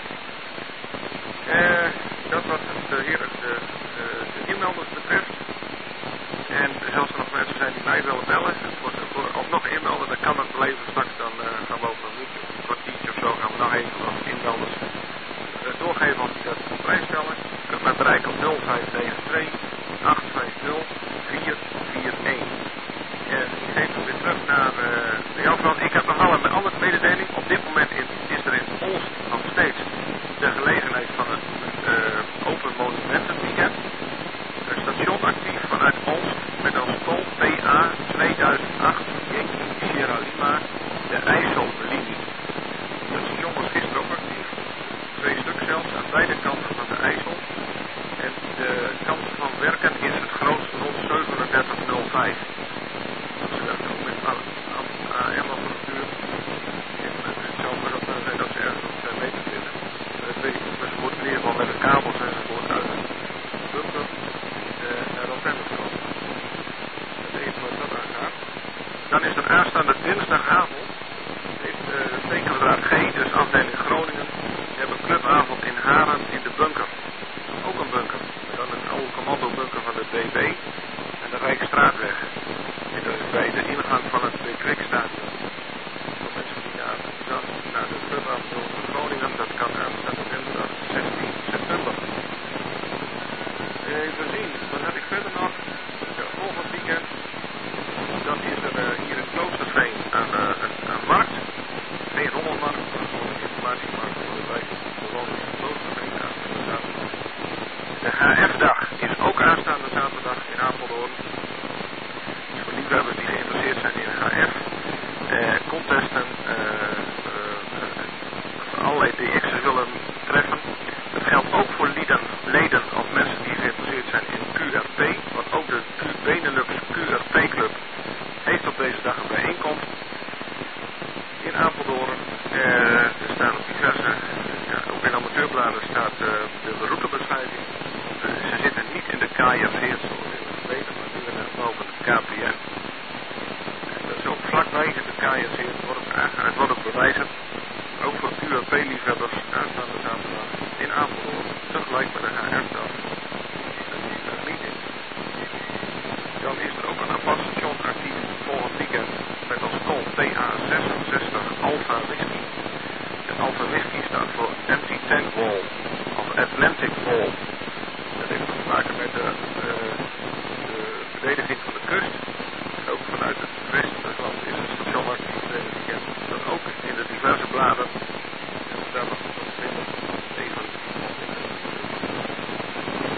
J: Dat wat de inmelders betreft. En zelfs er nog mensen zijn die mij willen bellen. Voor alsnog inmelden, dan kan het beleven straks. Dan gaan we over een kwartiertje of zo gaan we nog even als inmelders doorgeven als die dat op prijs stellen. Je kunt mij bereiken op 0593 850 441. En ik geef hem weer terug naar Jan van. Ik heb nog wel een andere mededeling. Op dit moment is er in Olst nog steeds de gelegenheid van het Open Monumentenweekend. Een station actief vanuit Olst met als tol PA 2008 Yankee Sierra Lima, de IJssellinie. Het station was gisteren ook actief. 2 stuks zelfs aan beide kanten van de IJssel. En de kans van werken is het grootst rond 37:05. Ze werken ook met AM-apparatuur. En het zou maar ook zijn dat ze ergens op 2 meter zitten. Dat weet ik niet, maar ze moeten in ieder geval met de kabels enzovoort uit de bunker naar Rotterdam komen. Dat is even wat dat aangaat. Dan is er aanstaande dinsdagavond, heeft T-kwadraat G, dus afdeling Groningen, we hebben een clubavond in Haren in de bunker. Ook een bunker. Dan een oude commandobunker van de BB en de Rijksstraatweg. En dat is bij de ingang van het Kwikstadion. Voor mensen die naar de clubavond in Groningen, dat kan aanstaande dinsdag 16 september. Even zien, wat heb ik verder nog? Ja, volgend weekend, dan is er hier in Kloosterveen een markt. Geen rommelmarkt, maar gewoon een informatiemarkt voor de wijk. Bewoners in Kloosterveen aanstaande zaterdag. De HF-dag is ook aanstaande zaterdag in Apeldoorn. Dus voor liefhebbers die geïnteresseerd zijn in HF, contesten, allerlei DX'en willen treffen. Dat geldt ook voor leden of mensen die geïnteresseerd zijn in QRP, want ook de Benelux QRP Club heeft op deze dag een bijeenkomst in Apeldoorn. Er staan op diverse, ook in amateurbladen staat de routebeschrijving. Ze zitten niet in de KFC zoals in het verleden, maar nu boven het KPN. Dat is ook vlakbij in de KFC, het wordt ook bewijzend. Ook voor QRP-liefhebbers aanstaande zaterdag in Apeldoorn, tegelijk met de HF-dag. Een meeting. Dan is er ook een apart station actief volgend weekend met als tol PA66 Alpha Whisky. De Alpha Whisky staat voor Empty Tank Wall of Atlantic Wall. Dat heeft te maken met de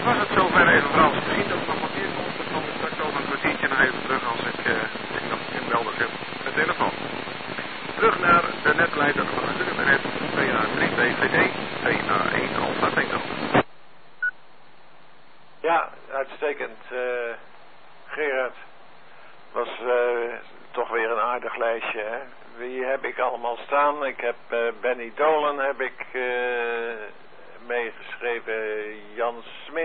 J: Dat was het zover even Frans. Misschien dat het nog wat meer komt. Dan kom ik straks over een kwartiertje nog even terug als ik nog inmeldig heb met telefoon. Terug naar de netleider van het Internet. PA3BVD, PA1 Alpha Tango.
B: Ja, uitstekend. Gerard, was toch weer een aardig lijstje, hè? Wie heb ik allemaal staan? Ik heb Benny Dolen heb ik meegeschreven, Jan Smit,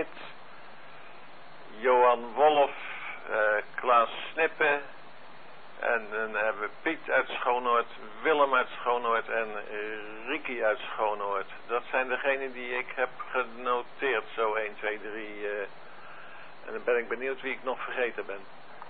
B: Johan Wolf, Klaas Snippen, en dan hebben we Piet uit Schoonoord, Willem uit Schoonoord en Ricky uit Schoonoord. Dat zijn degenen die ik heb genoteerd, zo 1, 2, 3. En dan ben ik benieuwd wie ik nog vergeten ben.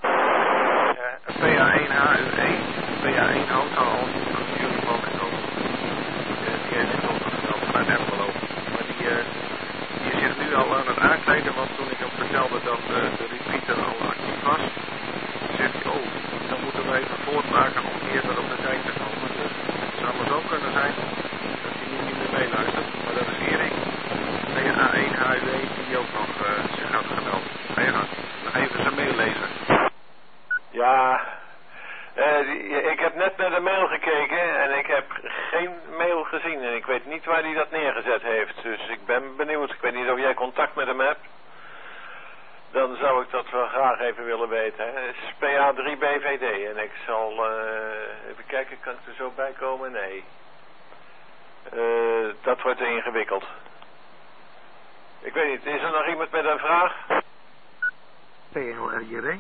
J: PA1 HU1, PA1 Hotel, jullie mogen ook. Die heeft zich ook nog maar net gelopen. Maar die is zich nu al aan het aankleden, want toen ik hem vertelde dat de repeater al actief was, zegt hij, oh, dan moeten we even voortmaken om eerder op de tijd te komen. Dus het zou maar zo kunnen zijn dat hij nu niet meer meeluistert. Maar dat is Erik, PA1 HU1, die ook nog zich had gemeld. Ga je gang, nog even zijn mail lezen.
B: Ja, ik heb net naar de mail gekeken en ik heb geen mail gezien en ik weet niet waar hij dat neergezet heeft. Dus ik ben benieuwd. Ik weet niet of jij contact met hem hebt. Dan zou ik dat wel graag even willen weten. Hè. Het is PA3BVD en ik zal even kijken, kan ik er zo bij komen? Nee. Dat wordt ingewikkeld. Ik weet niet, is er nog iemand met een vraag?
D: PNO-RJW.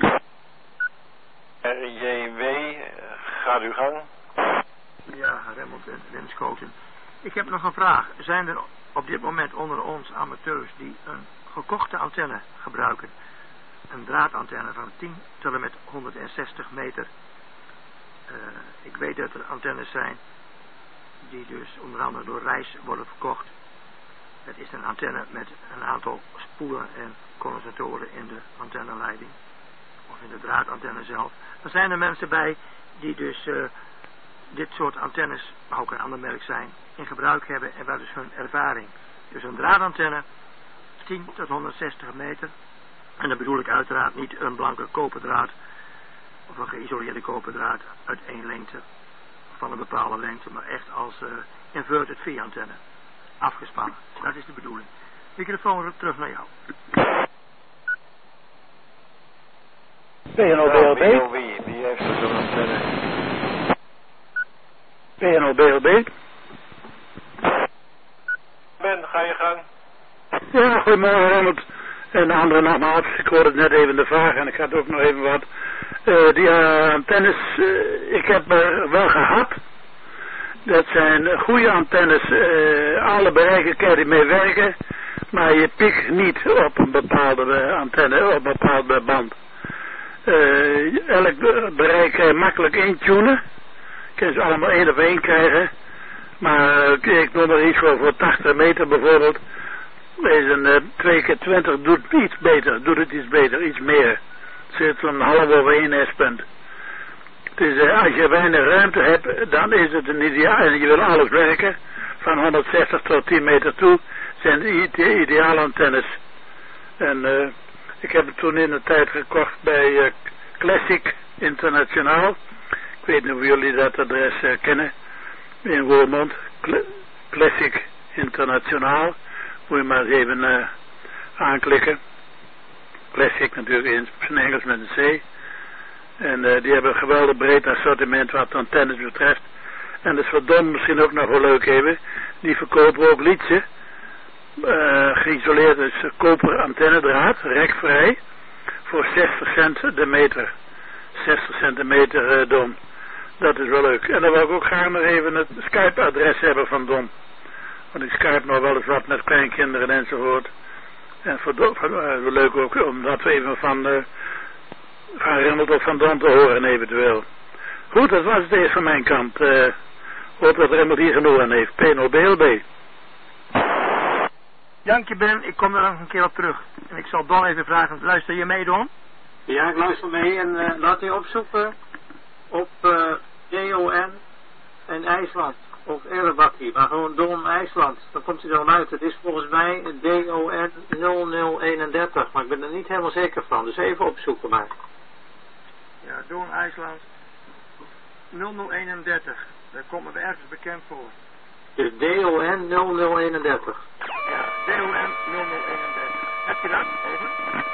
B: RJW, gaat uw gang.
D: Ja, Remmelt en Renskoten. Ik heb nog een vraag. Zijn er op dit moment onder ons amateurs die een gekochte antenne gebruiken? Een draadantenne van 10 tot en met 160 meter. Ik weet dat er antennes zijn die dus onder andere door Reis worden verkocht. Het is een antenne met een aantal spoelen en condensatoren in de antenneleiding. Of in de draadantenne zelf. Er zijn er mensen bij die dus dit soort antennes, maar ook een ander merk zijn, in gebruik hebben en waar dus hun ervaring. Dus een draadantenne, 10 tot 160 meter. En dan bedoel ik uiteraard niet een blanke koperdraad of een geïsoleerde koperdraad uit één lengte, van een bepaalde lengte, maar echt als inverted V-antenne. Afgespannen. Dat is de bedoeling. Microfoon terug naar jou.
I: PNO-BLB.
B: Wie heeft er zo'n antenne?
I: PNO-BLB.
B: Ben, ga je gang.
I: Ja, goedemorgen Ronald. En de andere nogmaals, ik hoorde net even de vraag en ik had ook nog even wat. Die antennes, ik heb er wel gehad. Dat zijn goede antennes, alle bereiken kan je mee werken, maar je pikt niet op een bepaalde antenne, op een bepaalde band. Elk bereik kan je makkelijk intunen, kan je ze allemaal 1 op 1 krijgen, maar ik noem er iets voor 80 meter bijvoorbeeld, is een 2x20 doet iets beter, iets meer. Zit zo'n half over 1 S-punt. Dus als je weinig ruimte hebt, dan is het een ideaal, en je wil alles werken, van 160 tot 10 meter toe, zijn de ideale antennes. En ik heb het toen in de tijd gekocht bij Classic Internationaal. Ik weet niet of jullie dat adres kennen, in Roermond. Classic Internationaal, moet je maar eens even aanklikken. Classic natuurlijk in zijn Engels met een C. En die hebben een geweldig breed assortiment wat antennes betreft. En dat is voor Don misschien ook nog wel leuk even. Die verkopen ook liedje. Geïsoleerd dus koper antenne-draad, rekvrij. Voor 60 cent de meter. 60 centimeter Don. Dat is wel leuk. En dan wil ik ook graag nog even het Skype-adres hebben van Don. Want ik Skype nog wel eens wat met kleinkinderen enzovoort. En voor Don, wel leuk ook omdat we even van Remmelt of van Don te horen eventueel. Goed, dat was het eerst van mijn kant. Hoop dat Remmelt hier genoeg aan heeft. PNO-BLB.
D: Dank je Ben, ik kom er nog een keer op terug. En ik zal Don even vragen, luister je mee Don?
K: Ja, ik luister mee en laat u opzoeken op DON en IJsland. Of Erebakkie, maar gewoon Don IJsland. Dan komt hij dan uit. Het is volgens mij DON 0031, maar ik ben er niet helemaal zeker van. Dus even opzoeken maar.
D: Ja, Don IJsland 0031. Daar komt me ergens bekend voor.
K: Dus DON 0031.
D: Ja, DON 0031. Heb je dat? Over.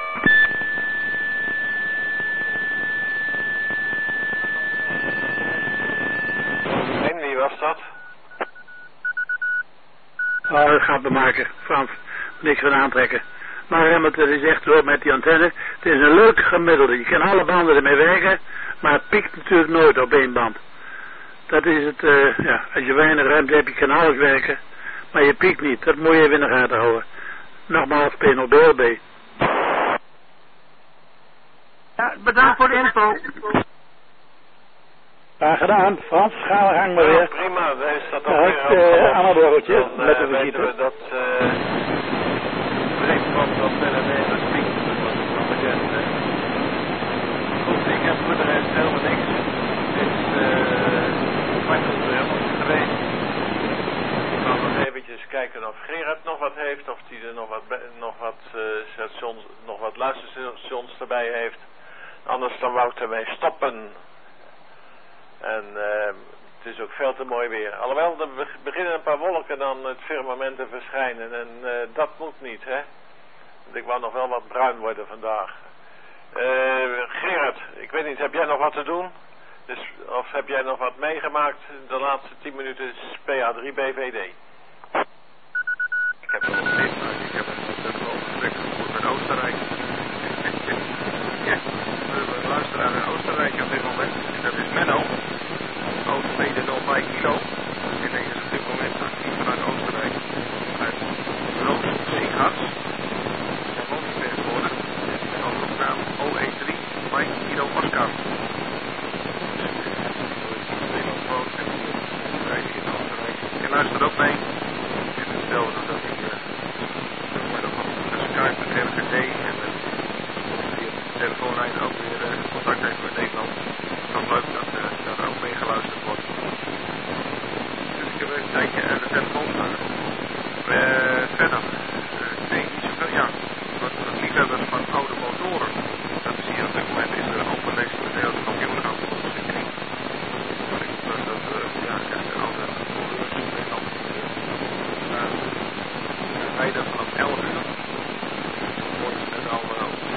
B: En wie was dat?
I: Oh, dat gaat me maken, Frans. Niks van aantrekken. Maar Hamilton is echt zo met die antenne. Het is een leuk gemiddelde. Je kan alle banden ermee werken, maar het piekt natuurlijk nooit op één band. Dat is het, ja, als je weinig ruimte hebt, je kan alles werken, maar je piekt niet. Dat moet je even in de gaten houden. Nogmaals, PNOBLB.
D: Ja, bedankt voor de info.
I: Graag gedaan, Frans, ga de gang maar weer.
B: Prima, daar is dat
I: ook
B: weer
I: Amadorretje, met de
B: weten we dat breekband dat millimeter piekt, dat is nog bekend. Goed, ik heb voor de rest helemaal niks. Het is helemaal geweest. Ik ga nog eventjes kijken of Gerard nog wat heeft, of hij er nog wat luisterstations erbij heeft. Anders dan wou ik ermee stoppen. En het is ook veel te mooi weer. Alhoewel, er beginnen een paar wolken dan het firmament te verschijnen. En dat moet niet, hè. Want ik wou nog wel wat bruin worden vandaag. Gerard, ik weet niet, heb jij nog wat te doen? Dus, of heb jij nog wat meegemaakt de laatste 10 minuten PA3 BVD?
J: Ik heb nog steeds, ik heb een gesprek gevoerd met Oostenrijk. Ja, we luisteren naar Oostenrijk op dit moment. Dat is Menno. Oostmede 05 kilo. En hij is op dit moment actief vanuit Oostenrijk. Uit Roos-Sighats. Daar woont hij tegenwoordig. En ook op naam OE3 Mike Kilo Oscar. Nederlands woont en rijdt in Oostenrijk. En luistert ook mee. En het stelde dat hij nog op Skype met RGD en via de telefoonlijn ook weer contact heeft met Nederland. Het is leuk dat er ook mee geluisterd wordt. Dus ik heb even een tijdje de telefoon staan. Verder, nee, niet zoveel, ja. Wat liefhebbers van oude motoren. Dat zie je op dit moment is er een open race met de hele kampioenschap op de circuit. Maar ik was dat, ja, echt de oude coureurs in Nederland. Rijden vanaf 11 uur. Worden ze net al op de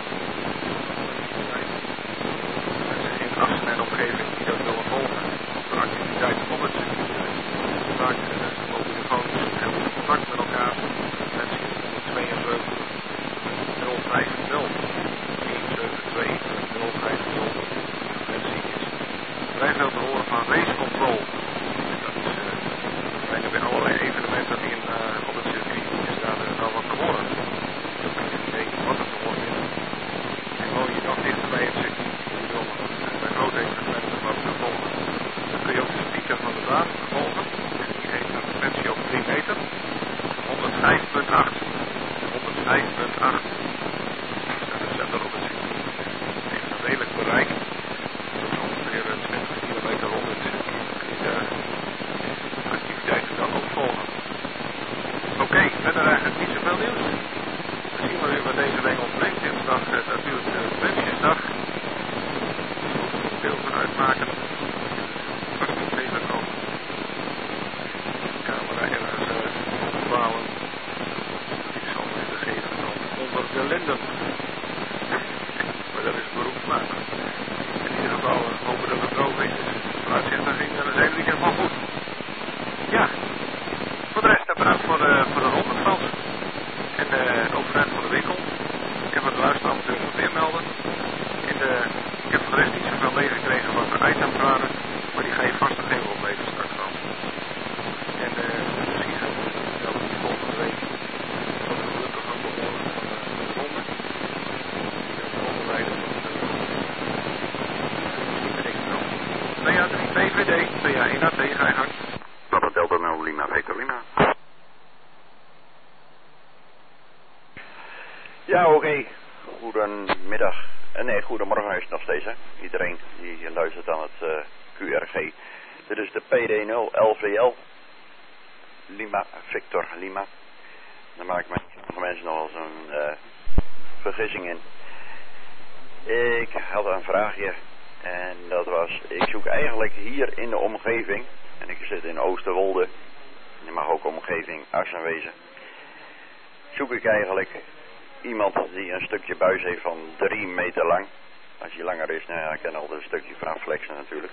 J: mensen in Assen en omgeving die dat willen volgen. Of de activiteiten op het circuit. Vaak mobiele telefoons en contact met elkaar. Mensen in 172 050 172 050 mensen is vrij veel te horen van race control. Dat is bijna bij allerlei evenementen in op het circuit is daar wel wat te horen. Ik heb geen idee wat er te horen is. En woon je dan dichter bij het circuit, je wil bij grote evenementen wat volgen. Dan kun je ook de speaker van de baan volgen. En die heeft een frequentie op 3 meter. 105.8. 105.8. Dat is zender op het circuit. Het heeft een redelijk bereik. Dat is ongeveer 20 kilometer rond het circuit. Kun je de activiteiten dan ook volgen. Oké, verder eigenlijk niet zoveel nieuws. We zien maar weer wat deze week ontbreekt. Dinsdag natuurlijk de Prinsjesdag. Daar moet deel van uitmaken. Vast niet tegenkomen. Camera ergens opbouwen. Ik zal me even geven dan onder de linden. Maar dat is beroepsmatig. In ieder geval hopen dat het droog is. Vooruitzicht naar zien, dan zijn we in ieder geval goed. Ja. Voor de rest bedankt voor de ronde, Frans. En ook bedankt voor de winkel. Ik heb het luisteren natuurlijk nog weer melden. Ik heb voor de rest niet zoveel meegekregen wat de items waren. Maar die ga je vast nog even opleven straks, Frans. En misschien gaan we die volgende week ook gelukkig ook behoren van de ronde. Die dat onderwijden van de PA3 BVD, PA1 AT, ga je gang.
C: Papa Delta 0 Lima Victor Lima.
G: Ja, oké. Goedemiddag. Nee, goedemorgen is het nog steeds, hè. Iedereen die luistert aan het QRG.
L: Dit is de PD0 LVL. Lima, Victor Lima. Daar maak ik sommige mensen nog eens een vergissing in. Ik had een vraagje. En dat was, ik zoek eigenlijk hier in de omgeving. En ik zit in Oosterwolde. En die mag ook omgeving Assen wezen. Zoek ik eigenlijk iemand die een stukje buis heeft van 3 meter lang. Als hij langer is, nou ja, ik kan altijd een stukje vanaf flexen natuurlijk.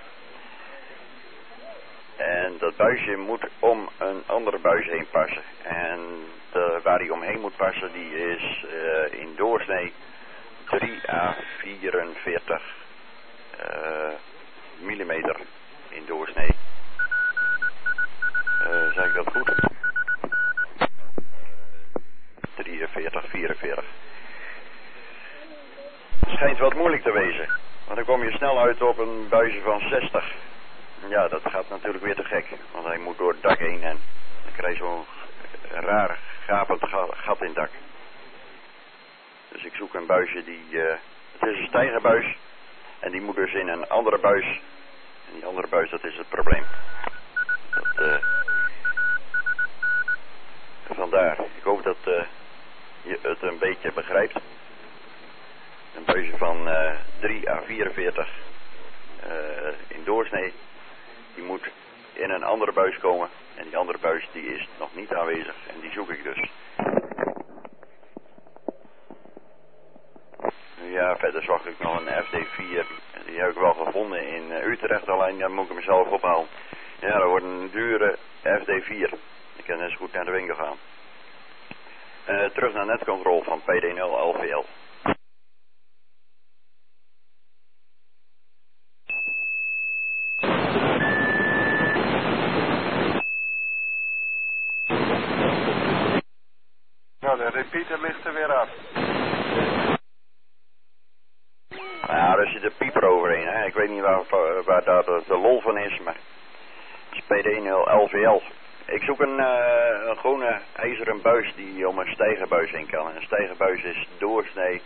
L: En dat buisje moet om een andere buis heen passen. En waar hij omheen moet passen, die is in doorsnee 3 à 44 millimeter in doorsnee. Zeg ik dat goed? 43, 44. Schijnt wat moeilijk te wezen. Want dan kom je snel uit op een buisje van 60. Ja, dat gaat natuurlijk weer te gek. Want hij moet door het dak heen en dan krijg je zo'n raar gapend gat in het dak. Dus ik zoek een buisje die... het is een stijgerbuis. En die moet dus in een andere buis. En die andere buis, dat is het probleem. Vandaar. Ik hoop dat je het een beetje begrijpt. Een buisje van 3 à 44 in doorsnee. Die moet in een andere buis komen. En die andere buis die is nog niet aanwezig. En die zoek ik dus. Ja, verder zocht ik nog een FD4. Die heb ik wel gevonden in Utrecht. Alleen dan moet ik hem zelf ophalen. Ja, dat wordt een dure FD4. Ik kan net zo goed naar de winkel gaan. Terug naar netcontrole van PD0 LVL.
J: Nou, de repeater ligt er weer af.
L: Nou, daar zit een pieper overheen. Hè. Ik weet niet waar daar de lol van is, maar het is PD0 LVL. Ik zoek een gewone ijzeren buis die om een stijgerbuis heen kan. En een stijgerbuis is doorsnee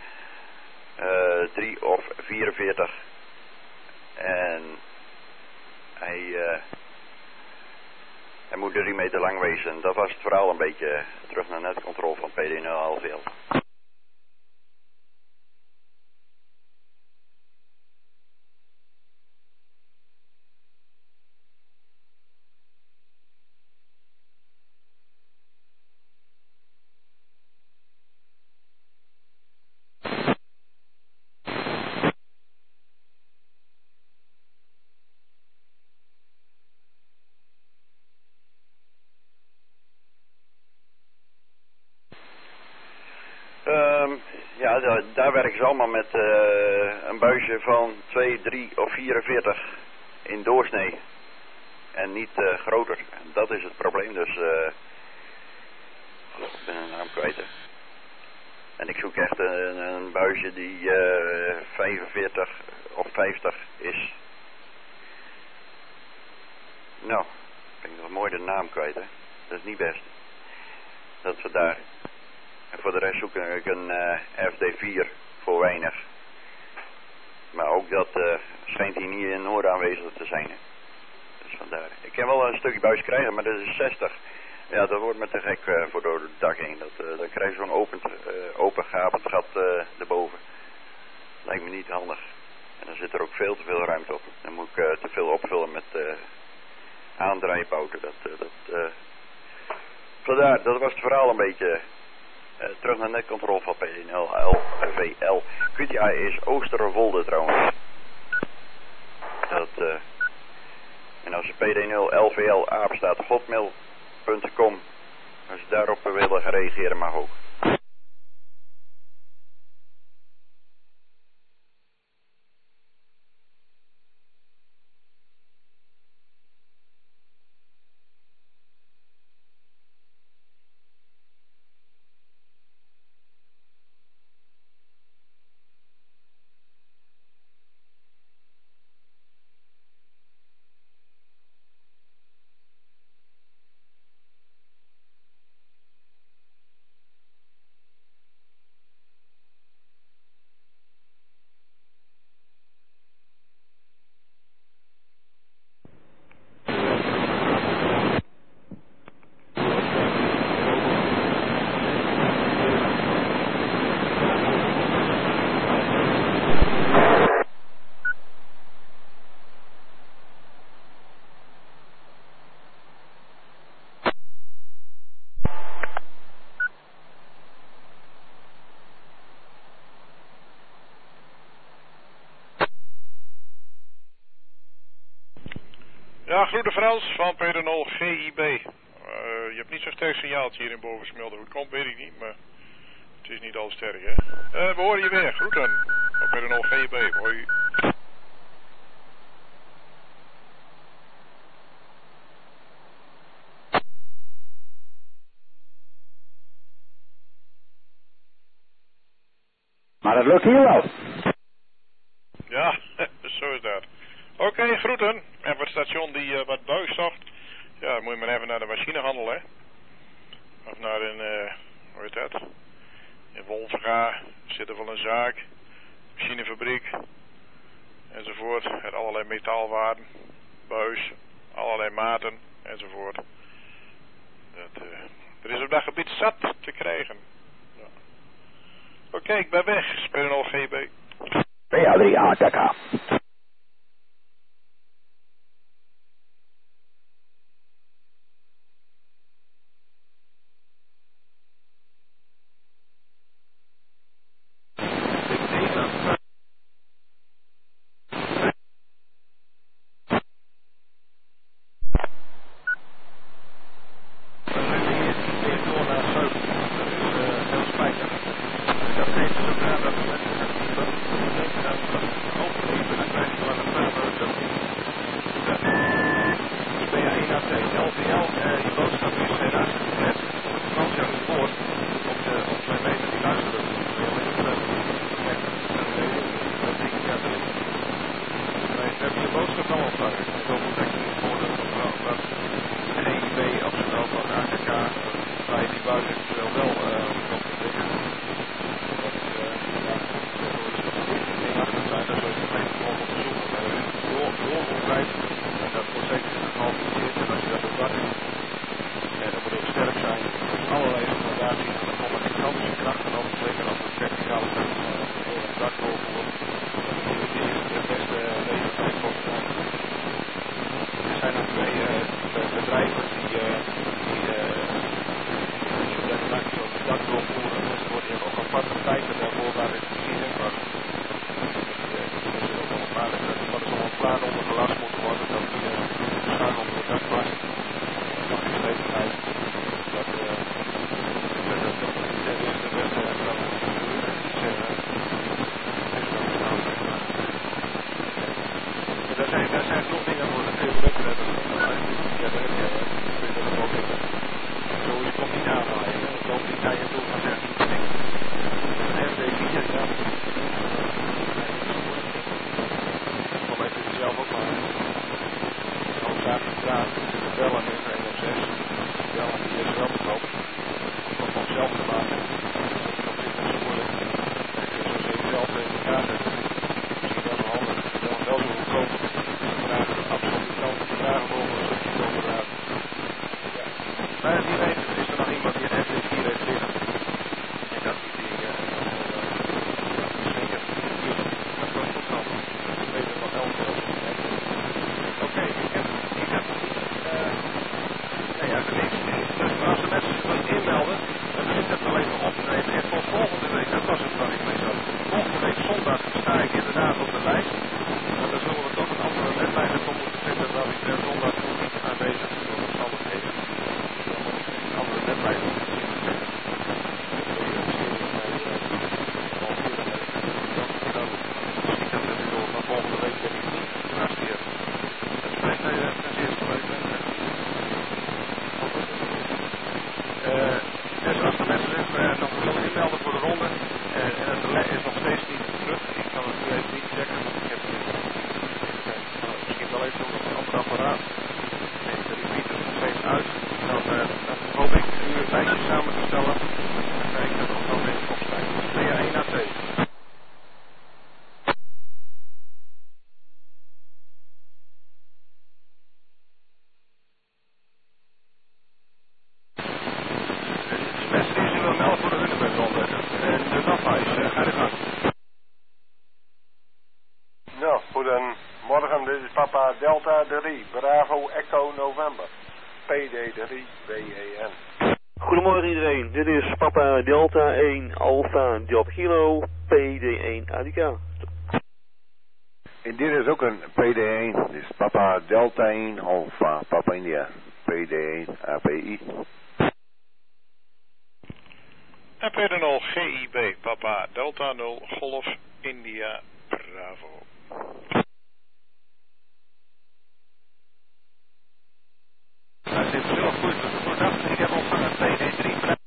L: 3 of 44. En hij moet 3 meter lang wezen. Dat was het verhaal een beetje. Terug naar netcontrole van PD0 LVL. Ja, daar werken ze allemaal met een buisje van 2, 3 of 44 in doorsnee. En niet groter. Dat is het probleem, dus ik ben een naam kwijt. Hè. En ik zoek echt een buisje die 45 of 50 is. Nou, ik ben nog mooi de naam kwijt, hè. Dat is niet best. Dat is vandaar. En voor de rest zoek ik een FD4 voor weinig. Maar ook dat schijnt hier niet in Noord aanwezig te zijn. Hè. Dus vandaar. Ik kan wel een stukje buis krijgen, maar dat is 60. Ja, dat wordt me te gek voor door het dak heen. Dan krijg je zo'n open gapend gat erboven. Lijkt me niet handig. En dan zit er ook veel te veel ruimte op. Dan moet ik te veel opvullen met aandrijfbouten. Vandaar, dat was het verhaal een beetje. Terug naar netcontrole van PD0 LVL. QTI is Oosterwolde trouwens. En als je PD0 LVL apenstaat hotmail.com. Als je daarop willen gaan reageren mag ook.
J: Ja, groeten Frans van Peter 0 GIB. Je hebt niet zo'n sterk signaaltje hier in Bovensmilde. Hoe het komt weet ik niet, maar het is niet al sterk, hè. We horen je weer. Groeten van Peter 0 GIB. Hoi.
M: Maar dat lukt hier wel.
J: Ja, zo is dat. Oké, groeten. En voor het station die wat buis zocht, ja, dan moet je maar even naar de machinehandel, hè. Of naar een, hoe heet dat? In Wolvenga zit er wel een zaak, machinefabriek, enzovoort. Het allerlei metaalwaarden, buis, allerlei maten, enzovoort. Er is op dat gebied zat te krijgen. Ja. Oké, ik ben weg. Spelen GB.
M: PA3 ATK.
N: Goedemorgen, dit is Papa Delta 3, Bravo Echo November, PD3 WEN.
O: Goedemorgen iedereen, dit is Papa Delta 1 Alpha Job Kilo, PD1 ADK.
P: En dit is ook een PD1. Dit is Papa Delta 1 Alpha Papa India. PD1 API.
J: En PD0 GIB Papa Delta 0 Golf India Bravo.
A: Het is heel goed. Ik heb ontvangen PD3.